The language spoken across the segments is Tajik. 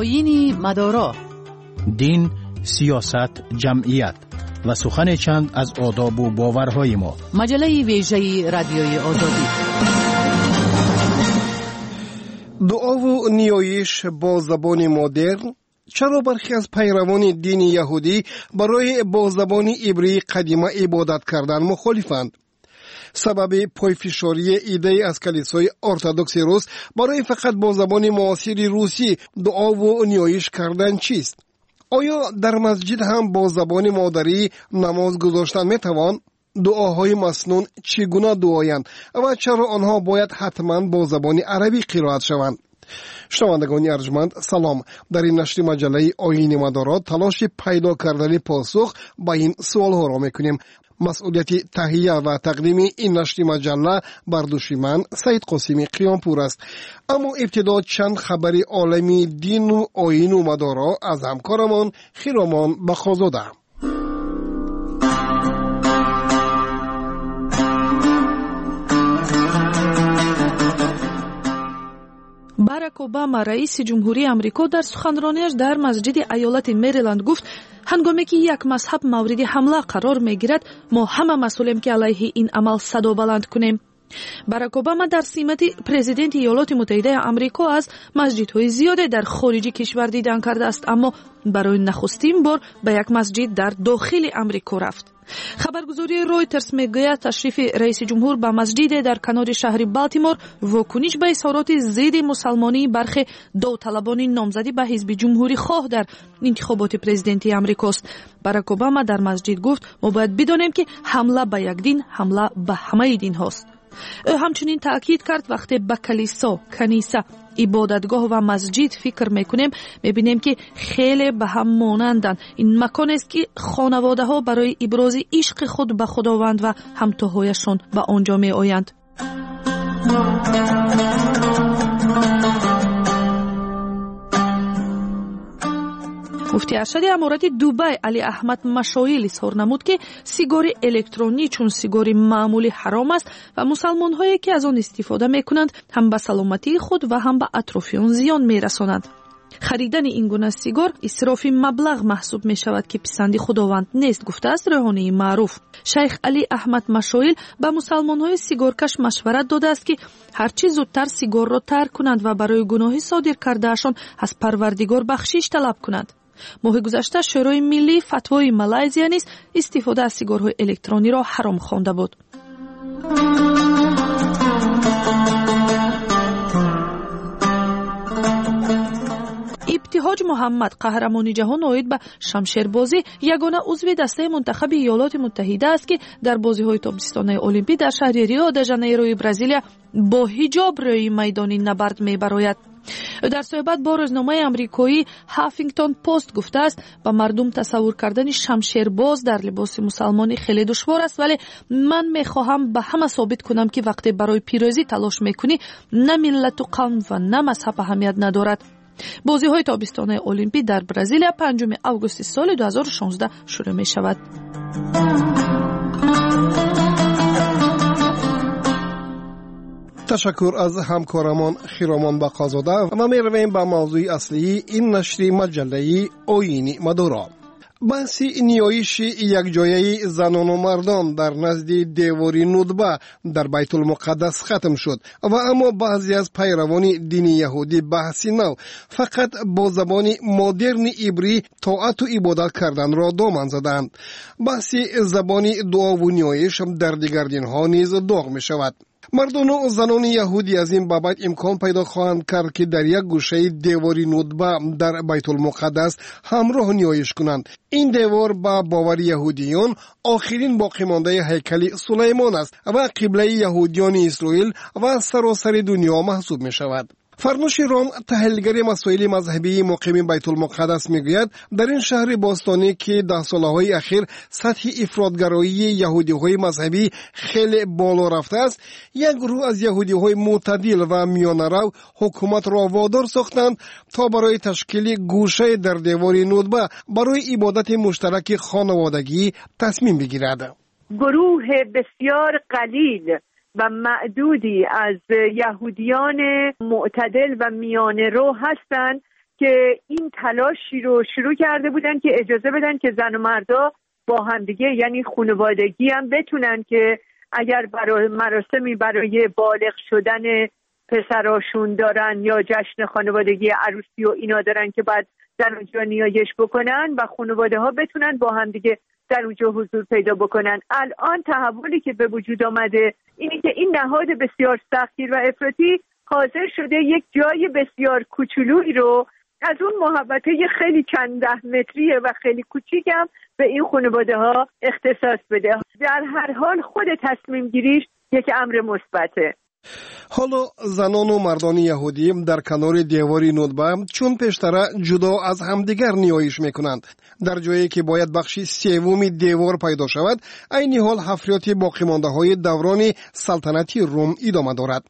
آیین مدارا، دین، سیاست، جمعیت و سخن چند از آداب و باورهای ما. مجله ویژه رادیوی آزادی. دعا و نیایش با زبان مدرن. چرا برخی از پیروان دین یهودی برای با زبان عبری قدیمه عبادت کردن مخالفند؟ سبب پایفشاری ایده از کلیسای ارتدوکس روس برای فقط با زبان معاصر روسی دعا و نیایش کردن چیست؟ آیا در مسجد هم با زبان مادری نماز گذاشتن میتوان؟ دعاهای مسنون چگونه دعایند و چرا آنها باید حتما با زبان عربی قرائت شوند؟ شنوندگان ارجمند، سلام. در این نشر مجله آیین مدارا تلاش پیدا کردن پاسخ به این سوالها را میکنیم. مسئولیت تهیه و تقدیم این نشر مجله بر دوش من سید قاسمی قیامپور است. اما ابتدا چند خبر عالمی دین و آیین و مدارا از همکارمان خیرامان بخازاده. барак Обама раиси ҷумҳурии амрико дар суханронияш дар масҷиди аёлати Мериланд гуфт ҳангоме ки як мазҳаб мавриди ҳамла қарор мегирад, мо ҳама масъулем ки алайҳи ин амал садо баланд кунем. барак Обама дар симати президенти иёлоти муттаҳидаи амрико аз масҷидҳои зиёде дар хориҷи кишвар дидан кардааст, аммо барои нахустин бор ба як масҷид дар дохили амрико рафт. хабаргузории Reuters мегӯяд ташрифи раиси ҷумҳур ба масҷиде дар канори шаҳри Балтимор вокуниш ба изҳороти зидди мусалмонии бархе довталабони номзадӣ ба ҳизби ҷумҳурихоҳ дар интихоботи президентии амрикост. барак Обама дар масҷид гуфт: мо бояд бидонем ки ҳамла ба як дин ҳамла ба ҳамаи динҳост. ӯ ҳамчунин таъкид кард: вақте ба каниса, ибодатгоҳ ва масҷид фикр мекунем, мебинем ки хеле ба ҳам монанданд. ин маконест ки хонаводаҳо барои ибрози ишқи худ ба худованд ва ҳамтоҳояшон ба он ҷо меоянд. муфтии аршади аморати Дубай Али Аҳмад Машоил изҳор намуд ки сигори электронӣ чун сигори маъмулӣ ҳаром аст ва мусалмонҳое ки аз он истифода мекунанд ҳам ба саломатии худ ва ҳам ба атрофиён зиён мерасонанд. харидани ин гуна сигор исрофи маблағ маҳсуб мешавад ки писанди худованд нест, гуфтааст рӯҳонии маъруф. шайх Али Аҳмад Машоил ба мусалмонҳои сигоркаш машварат додааст ки ҳарчи зудтар сигорро тарк кунанд ва барои гуноҳи содир кардаашон аз Парвардигор бахшиш талаб кунанд. моҳи гузашта шӯрои миллии фатвои Малайзия низ истифода аз сигорҳои электрониро ҳаром хонда буд. ибтиҳоҷ Муҳаммад, қаҳрамони ҷаҳон оид ба шамшербозӣ, ягона узви дастаи мунтахаби иёлоти муттаҳида аст ки дар бозиҳои тобистонаи олимпӣ дар шаҳри Рио де Жанейрои Бразилия бо ҳиҷоб рӯи майдони набард мебарояд. дар суҳбат бо рӯзномаи амрикоӣ Huffington Post гуфтааст: ба мардум тасаввур кардани шамшербоз дар либоси мусалмонӣ хеле душвор аст, вале ман мехоҳам ба ҳама собит кунам ки вақте барои пирӯзӣ талош мекунӣ, на миллату қавм ва на мазҳаб аҳамият надорад. бозиҳои тобистонаи олимпӣ дар Бразилия 5 августи соли 2016 шурӯъ мешавад. تشکر از همکارمان خیرامان بقازاده و میرویم به موضوع اصلی این نشر مجله آیین مدارا. بحث نیایش یک جایه زنان و مردان در نزد دیواری ندبه در بیت المقدس ختم شد و اما بعضی از پیروان دین یهودی بحث نو فقط با زبان مدرن عبری طاعت و عبادت کردن را دامن زدند. بحث زبان دعا و نیایش در دیگر دینها نیز داغ می شود. مردان و زنان یهودی از این بابت امکان پیدا خواهند کرد که در یک گوشه دیواری ندبه در بیت المقدس همراه نیایش کنند. این دیوار با باور یهودیان آخرین باقی مانده هیکل سلیمان است و قبله یهودیان اسرائیل و سراسر دنیا محسوب می شود. فرنوش رام، تحلیلگر مسائل مذهبی مقیم بیت المقدس میگوید در این شهر باستانی که 10 سالهای اخیر سطح افراطگرایی یهودی‌های مذهبی خیلی بالا رفته است، یک گروه از یهودی‌های معتدل و میانه‌رو حکومت را وادار ساختند تا برای تشکیل گوشه در دیوار ندبه برای عبادت مشترک خانوادگی تصمیم بگیرد. گروه بسیار قلیل و معدودی از یهودیان معتدل و میانه رو هستند که این تلاشی رو شروع کرده بودن که اجازه بدن که زن و مردا با همدیگه یعنی خانوادگی هم بتونن که اگر برای مراسمی برای بالغ شدن پسراشون دارن یا جشن خانوادگی عروسی و اینا دارن که بعد در اونجا نیایش بکنن و خانواده ها بتونن با همدیگه در اونجا حضور پیدا بکنن. الان تحولی که به وجود آمده اینه که این نهاد بسیار سختگیر و افراطی حاضر شده یک جای بسیار کوچولویی رو از اون محوطه خیلی چند ده متریه و خیلی کوچیکم به این خانواده ها اختصاص بده. در هر حال خود تصمیم گیریش یک امر مثبته. حالا زنان و مردان یهودی در کنار دیواری ندبه چون پیشتر جدا از همدیگر نیایش میکنند. در جایی که باید بخشی سوم دیوار پیدا شود، عین حال حفریات باقی مانده های دوران سلطنتی روم ادامه دارد.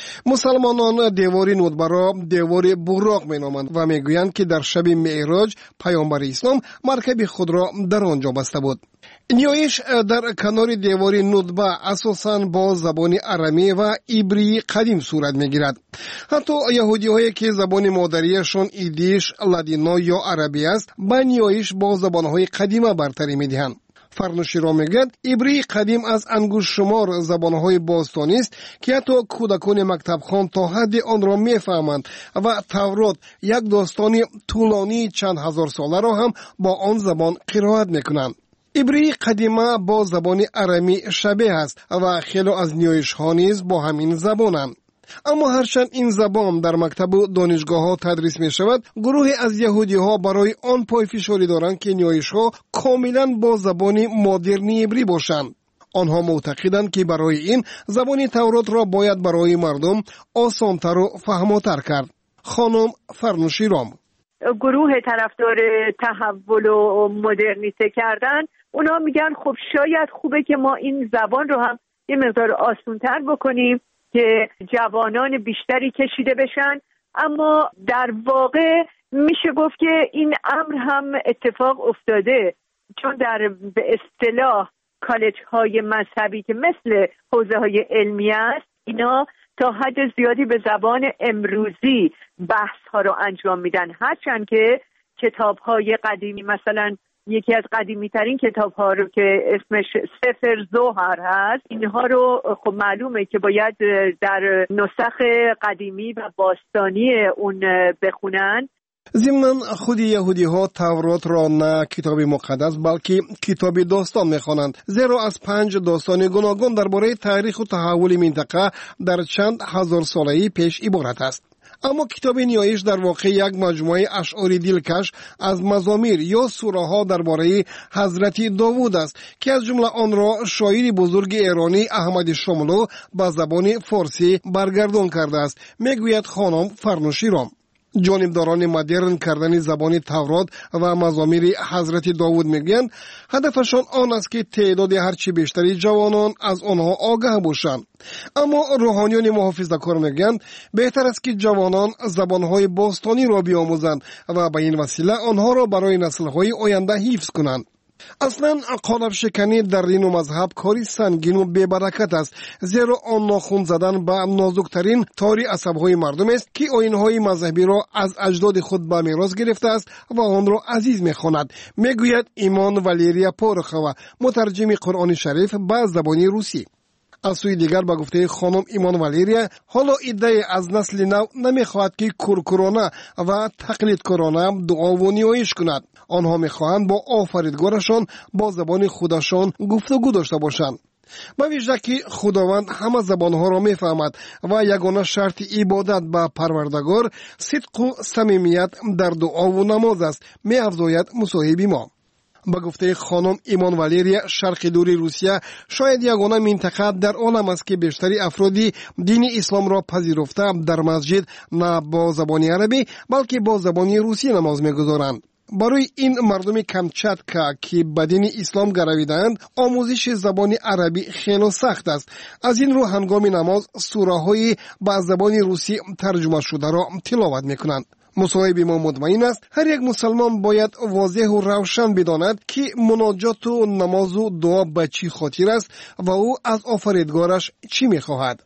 مسلمانان دیواری ندبه را دیوار براق مینامند و میگویند که در شب معراج پیامبر اسلام مرکب خود را در آنجا بسته بود. نیایش در کنار دیوار ندبه اساساً با زبان ارمی و عبری قدیم صورت میگیرد. حتی یهودی هایی که زبان مادریشان ایدیش، لادینو یا عربی است، با نیایش با زبان های قدیمه برتری میدهند. فرنوشی را میگد عبری قدیم از انگشت شمار زبانهای باستانی است که حتی کودکان مکتب خوان تا حد آن را میفهمند و تورات یک داستان طولانی چند هزار ساله را هم با آن زبان قرائت میکنند. عبری قدیمه با زبان ارمی شبیه است و خیلی از نیایش ها نیز با همین زبانند. اما هرچند این زبان در مکتب و دانشگاه ها تدریس می شود، گروهی از یهودی ها برای آن پایفشاری دارند که نیایش ها کاملا با زبان مدرنی عبری باشند. آنها معتقدند که برای این زبان تورات را باید برای مردم آسانتر و فهماتر کرد. خانم فرنوشی رام: گروه طرفدار تحول و مدرنیته کردن، اونا میگن خب شاید خوبه که ما این زبان رو هم یه مقدار آسانتر بکنیم که جوانان بیشتری کشیده بشن. اما در واقع میشه گفت که این امر هم اتفاق افتاده، چون در به اصطلاح کالج های مذهبی که مثل حوزه های علمی است، اینا تا حد زیادی به زبان امروزی بحث ها رو انجام میدن، هرچند که کتاب های قدیمی، مثلا یکی از قدیمی ترین کتاب ها رو که اسمش سفر زهر هست، اینها رو خب معلومه که باید در نسخ قدیمی و باستانی اون بخونن. ضمناً خود یهودی ها تورات را نه کتاب مقدس بلکه کتاب داستان میخوانند، زیرا از 5 داستان گوناگون درباره تاریخ و تحول منطقه در چند هزار ساله‌ای پیش عبارت است. اما کتاب نیایش در واقع یک مجموعه اشعار دلکش از مزامیر یا سوره ها درباره حضرت داوود است که از جمله آن را شاعر بزرگ ایرانی احمد شاملو به زبان فارسی برگردان کرده است، میگوید خانم فرنوشی رام. جانبداران مدرن کردن زبان تورات و مزامیر حضرت داوود میگویند هدفشان آن است که تعداد هرچی بیشتری جوانان از آنها آگاه باشند. اما روحانیان محافظه‌کار میگویند بهتر است که جوانان زبانهای باستانی را بیاموزند و به این وسیله آنها را برای نسل‌های آینده حفظ کنند. اصلا قالب شکنی در دین و مذهب کاری سنگین و بی‌برکت است، زیرا آن ناخن زدن به نازکترین تار عصب‌های مردم است که آیین‌های مذهبی را از اجداد خود به میراث گرفته است و آن را عزیز می‌خواند، میگوید ایمان والریا پورخوا، مترجم قرآن شریف به زبان روسی. از سوی دیگر به گفته خانم ایمان والریا، حالا ایده از نسل نو نمیخواهد که کورکورانه و تقلید کرانه دعا و نیایش کند. آنها میخواهند با آفریدگارشان با زبان خودشان گفتگو داشته باشند. به ویژه که خداوند همه زبانها را میفهمد و یگانه شرط عبادت به پروردگار صدق و صمیمیت در دعا و نماز است، میافزاید مصاحب ما. با گفته خانم ایمان والریا، شرق دور روسیه شاید یگانه منطقه در عالم است که بیشتری افرادی دین اسلام را پذیرفته در مسجد نه با زبان عربی بلکه با زبان روسی نماز میگذارند. برای این مردم کمچاتکا که به دین اسلام گرویدند، آموزش زبان عربی خیلی سخت است. از این رو هنگام نماز سوره های به زبان روسی ترجمه شده را تلاوت میکنند. مصاحب ما مطمئن است هر یک مسلمان باید واضح و روشن بداند که مناجات و نماز و دعا به چی خاطر است و او از آفریدگارش چی میخواهد.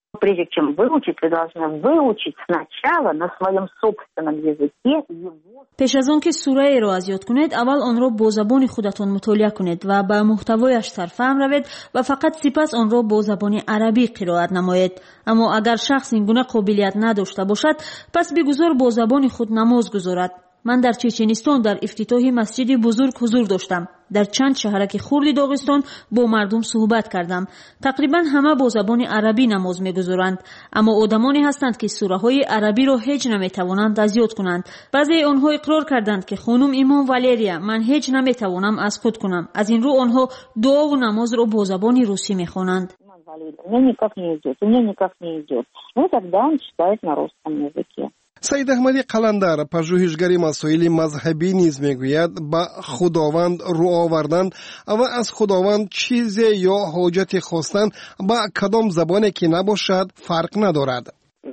Прежде чем выучить, вы должны выучить сначала на своем собственном языке его. پیش از آن که سوره را از یاد کنید اول آن را با زبان خودتان مطالعه کنید و به محتوایش سرفهم روید و فقط سپس آن را با زبان عربی قرائت نمایید. اما اگر شخص این گونه قابلیت نداشته باشد پس بگذار با زبان خود نماز گذارد. من در چچنستان در افتتاح مسجد بزرگ حضور داشتم. در چند شهرک خرد داغستان با مردم صحبت کردم. تقریبا همه با زبان عربی نماز می‌گذارند، اما آدمانی هستند که سوره‌های عربی را هیچ نمی‌توانند از یاد کنند. بعضی آنها اقرار کردند که خانم امام والریا من هیچ نمی‌توانم از خود کنم. از این رو آنها دعا و نماز را با زبان روسی می‌خوانند. سید احمدی قلندر پژوهشگر مسائل مذهبی نیز میگوید به خداوند رو آوردن و از خداوند چیزی یا حاجت خواستن به کدام زبانی که نباشد فرق ندارد.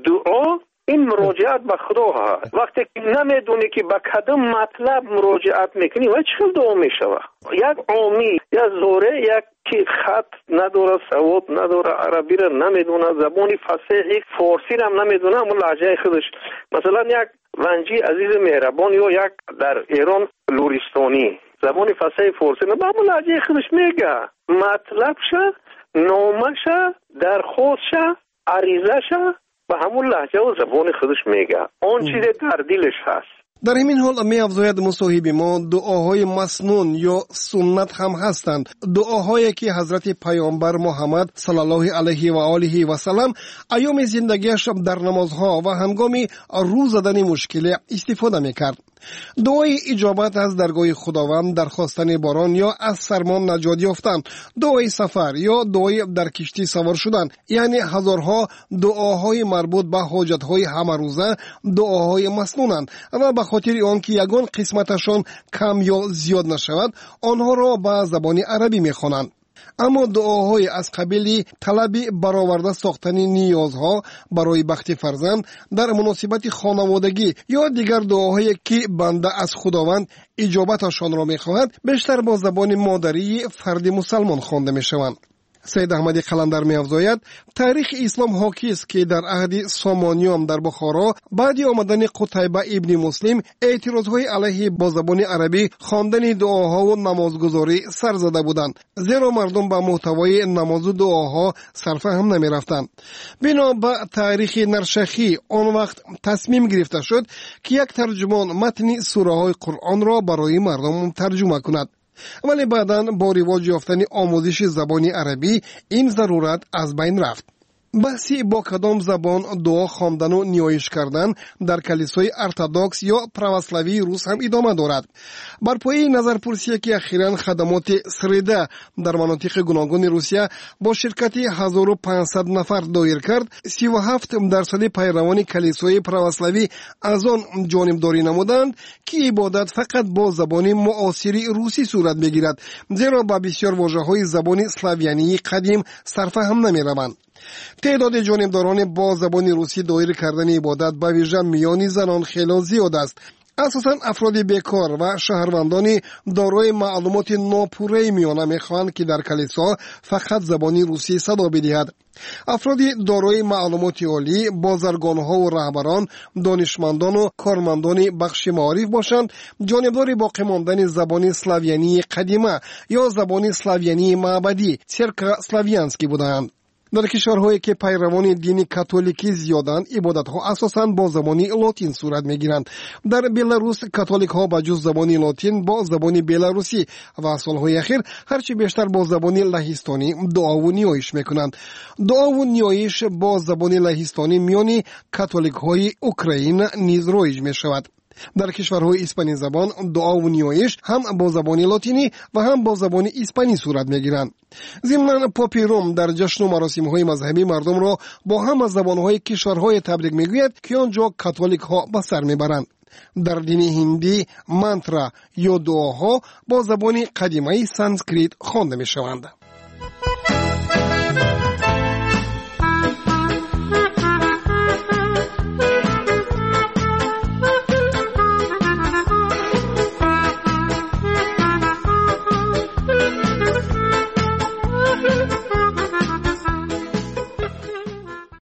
دعا این مراجعت به خدا هست. وقتی که نمیدونی که به کدام مطلب مراجعت میکنی و چه دعا میشوه. یک عامی یا زوره یک که خط نداره، سواد نداره، عربی را نمیدونه، زبان فصیح فارسی را هم نمیدونه، اما لهجه خودش، مثلا یک ونجی عزیز مهربان یا یک در ایران لورستانی زبان فصیح فارسی نه، اما لهجه خودش میگه مطلبشه، نامشه، درخواستشه، عریضهشه به همون لهجه و زبان خودش میگه. آن چیز در دلش هست. در همین حال می افزاید مصاحب ما دعاهای مسنون یا سنت هم هستند، دعاهایی که حضرت پیامبر محمد صلی الله علیه و آله و سلم ایام زندگیش در نمازها و هنگام رو زدن مشکل استفاده میکرد. دعای اجابت از درگاه خداوند، درخواستن باران یا از سرما نجات یافتن، دعای سفر یا دعای در کشتی سوار شدن، یعنی هزارها دعاهای مربوط به حاجتهای همه روزه دعاهای مسنونند و به خاطر آنکه یگان قسمتشان کم یا زیاد نشود آنها را به زبان عربی میخوانند. اما دعاهای از قبیل طلب برآورده ساختن نیازها برای بخت فرزند در مناسبت خانوادگی یا دیگر دعاهایی که بنده از خداوند اجابتشان را میخواهد بیشتر با زبان مادری فرد مسلمان خوانده میشوند. سید احمدی قلندر می‌افزاید تاریخ اسلام حاکی است که در عهد سامانیان در بخارا بعد آمدن قتیبه ابن مسلم اعتراضهای علیه با زبان عربی خواندن دعاها و نمازگزاری سر زده بودند، زیرا مردم به محتوای نماز و دعاها سرفهم نمی‌رفتند. بنا به تاریخ نرشخی آن وقت تصمیم گرفته شد که یک ترجمان متن سوره‌های قرآن را برای مردم ترجمه کند. ولی بعداً با رواج یافتن آموزش زبان عربی این ضرورت از بین رفت. بحثی با کدام زبان دعا خواندن و نیایش کردن در کلیسای ارتدوکس یا پروسلاوی روس هم ادامه دارد. بر پایه نظرپرسی که اخیراً خدمات سریده در مناطق گوناگون روسیه با شرکت 1500 نفر دایر کرد، 37% پیروان کلیسای پروسلاوی از آن جانبداری نمودند که عبادت فقط با زبان معاصر روسی صورت میگیرد، زیرا با بسیار واژه‌های زبان اسلاویانی قدیم سرفهم نمی‌روند. تعداد جانبداران با زبان روسی دایر کردن عبادت به ویژه میان زنان خیلی زیاد است. اساساً افراد بیکار و شهروندان دارای معلومات ناپوره میانه میخواهند که در کلیسا فقط زبان روسی صدا بدهد. افراد دارای معلومات عالی، بازرگانها و رهبران، دانشمندان و کارمندان بخش معارف باشند، جانبدار باقی ماندن زبان اسلاویانی قدیمه یا زبان اسلاویانی معبدی سرکا اسلاویانسکی بودند. در کشورهایی که پیروان دین کاتولیکی زیادند، عبادت‌ها اساساً با زبان لاتین صورت می‌گیرند. در بلاروس کاتولیک‌ها با جز زبان لاتین با زبان بلاروسی و سال‌های اخیر هرچی بیشتر با زبان لهستانی دعا و نیایش می‌کنند. دعا و نیایش با زبان لهستانی میان کاتولیک‌های اوکراین نیز رایج می‌شود. در کشورهای اسپانی زبان دعا و نیایش هم با زبان لاتینی و هم با زبان اسپانی صورت میگیرند. ضمناً پاپ روم در جشن و مراسم‌های مذهبی مردم را با هم از زبان‌های کشورهای تبریک میگوید که آنجا کاتولیک‌ها به سر میبرند. در دین هندی منترا یا دعاها با زبان قدیمی سانسکریت خوانده میشوند.